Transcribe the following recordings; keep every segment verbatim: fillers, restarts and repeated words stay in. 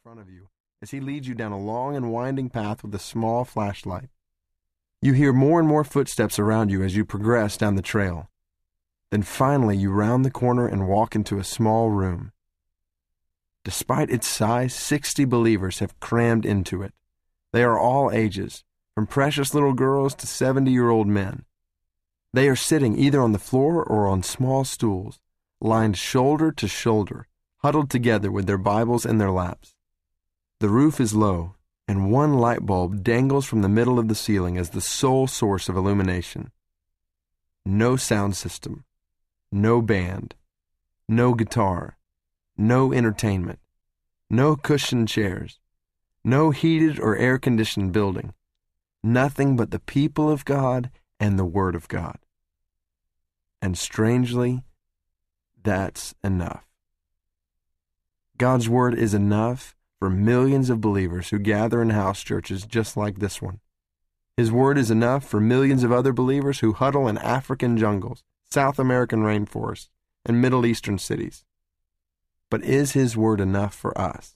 front of you as he leads you down a long and winding path with a small flashlight. You hear more and more footsteps around you as you progress down the trail. Then finally you round the corner and walk into a small room. Despite its size, sixty believers have crammed into it. They are all ages, from precious little girls to seventy-year-old men. They are sitting either on the floor or on small stools, lined shoulder to shoulder, huddled together with their Bibles in their laps. The roof is low, and one light bulb dangles from the middle of the ceiling as the sole source of illumination. No sound system, no band, no guitar, no entertainment, no cushioned chairs, no heated or air-conditioned building, nothing but the people of God and the Word of God. And strangely, that's enough. God's Word is enough for millions of believers who gather in house churches just like this one. His Word is enough for millions of other believers who huddle in African jungles, South American rainforests, and Middle Eastern cities. But is His Word enough for us?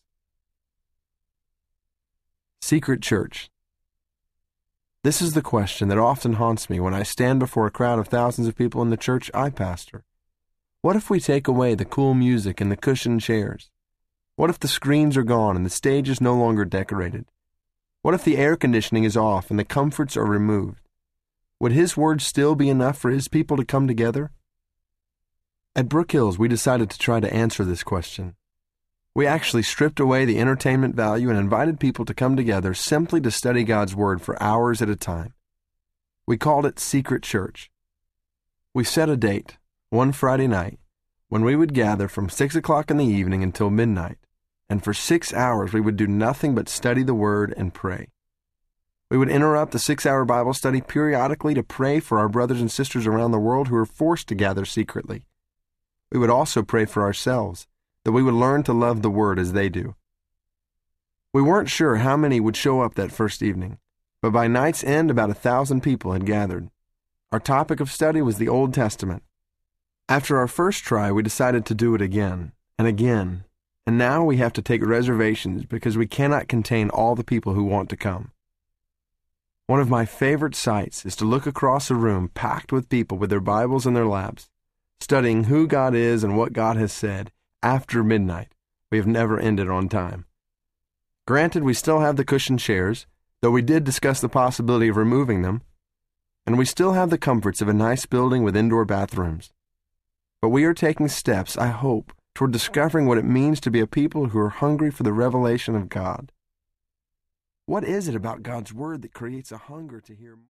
Secret Church. This is the question that often haunts me when I stand before a crowd of thousands of people in the church I pastor. What if we take away the cool music and the cushioned chairs? What if the screens are gone and the stage is no longer decorated? What if the air conditioning is off and the comforts are removed? Would His Word still be enough for His people to come together? At Brook Hills, we decided to try to answer this question. We actually stripped away the entertainment value and invited people to come together simply to study God's Word for hours at a time. We called it Secret Church. We set a date, one Friday night, when we would gather from six o'clock in the evening until midnight, and for six hours we would do nothing but study the Word and pray. We would interrupt the six-hour Bible study periodically to pray for our brothers and sisters around the world who are forced to gather secretly. We would also pray for ourselves, that we would learn to love the Word as they do. We weren't sure how many would show up that first evening, but by night's end about a thousand people had gathered. Our topic of study was the Old Testament. After our first try, we decided to do it again and again, and now we have to take reservations because we cannot contain all the people who want to come. One of my favorite sights is to look across a room packed with people with their Bibles in their laps, studying who God is and what God has said. After midnight, we have never ended on time. Granted, we still have the cushioned chairs, though we did discuss the possibility of removing them, and we still have the comforts of a nice building with indoor bathrooms. But we are taking steps, I hope, toward discovering what it means to be a people who are hungry for the revelation of God. What is it about God's Word that creates a hunger to hear more?